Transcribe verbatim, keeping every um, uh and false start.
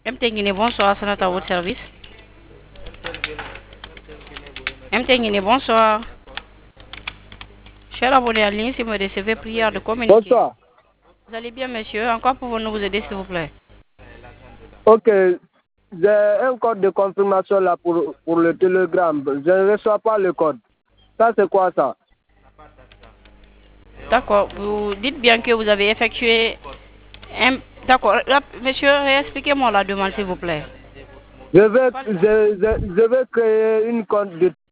M T Guinée, bonsoir, c'est à votre service. M T Guinée, bonsoir. Cher abonné en ligne, si vous me recevez, prière de communiquer. Bonsoir. Vous allez bien, monsieur? Encore pouvons-nous vous aider, s'il vous plaît? Ok, j'ai un code de confirmation là pour, pour le Telegram. Je ne reçois pas le code. Ça, c'est quoi ça? D'accord. Vous dites bien que vous avez effectué un... D'accord. Monsieur, expliquez-moi la demande, s'il vous plaît. Je vais, je, je, je vais créer une compte de